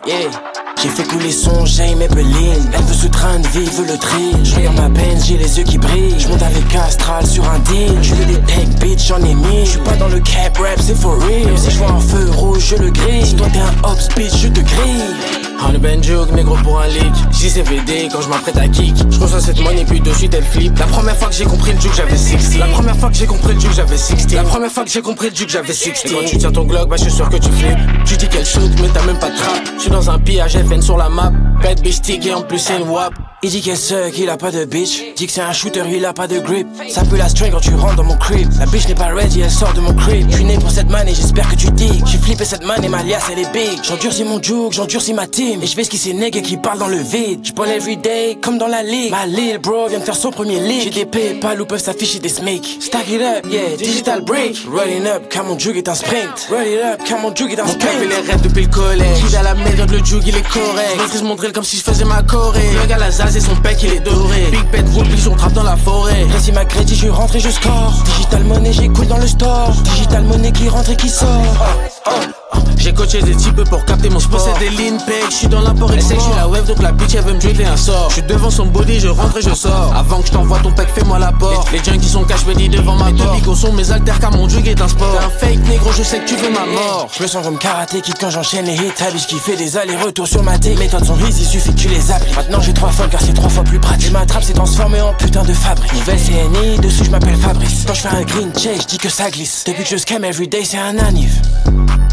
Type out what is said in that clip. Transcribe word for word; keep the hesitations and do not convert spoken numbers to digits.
Yeah. J'ai fait couler son J Maybelline. Elle veut ce train de vie, veut le tri. Je regarde ma Benz, j'ai les yeux qui brillent. Je monte avec Astral sur un deal. Je veux des tech bitch, j'en ai mis. Je suis pas dans le cap rap, c'est for real. Même si je vois un feu rouge, je le grille. Si toi t'es un ops bitch, je te grille. On the Benjouk, négro pour un leak. J C V D quand je m'apprête à kick. Je reçois cette money puis de suite elle flip. La première fois que j'ai compris le juke j'avais sixty. La première fois que j'ai compris le juke j'avais sixty. La première fois que j'ai compris le juke j'avais sixty. Et quand tu tiens ton Glock, bah je suis sûr que tu flippes. Tu dis qu'elle shoot mais t'as même pas de trap. Je suis dans un pillage F N sur la map. Bad bitch stick et en plus c'est une wap. Il dit qu'elle suck, il a pas de bitch. Dit que c'est un shooter, il a pas de grip. Ça peut la string quand tu rentres dans mon crib. La bitch n'est pas ready, elle sort de mon crib. J'suis né pour cette man et j'espère que tu dis. J'ai flippé cette man et ma liasse elle est big. J'endurcis mon juke, j'endurcis ma team. Et j'vais ce qui s'est nègre qui parle dans le vide. J'ball everyday comme dans la ligue. Ma lil bro vient de faire son premier league. J'ai des paypal où peuvent s'afficher des smics. Stack it up, yeah, digital break. Rolling up, car mon juke est un sprint. Roll it up, car mon juke est un sprint. Mon cap il est raide depuis le collège. J'suis à la méthode, le juke il est correct. J'maîtrise mon drill comme si j'faisais ma Corée. Le gars la zaz et son pec il est doré. Big pet roule, puis on trappe dans la forêt. Récit ma crédit, j'suis rentré, je score. Digital money, j'écoute dans le store. Digital money qui rentre et qui sort. Oh, oh, oh. J'ai coaché des types pour capter mon sport. J'possède des lean pegs, j'suis dans l'import et elle sait que j'suis la wave donc la bitch elle veut me dribbler un sort. J'suis devant son body, je rentre et je sors. Avant que j't'envoie ton pack, fais-moi la porte. Les, les junkies sont cash ready devant ma porte. Les deux sont mes alters car mon jug est un sport. T'es un fake négro, je sais que tu veux ma mort. J'me sens comme karaté kid quand j'enchaîne les hits. La bitch qui fait des allers-retours sur ma tête. Les méthodes sont easy, il suffit que tu les appliques. Maintenant j'ai trois folles car c'est trois fois plus pratique. Ma trappe s'est transformée en putain de fabrique. Nouvelle C N I, dessus j'm'appelle Fabrice. Quand j'fais un green check, j'dis que ça glisse. Depuis que je scam everyday, c'est un anniv.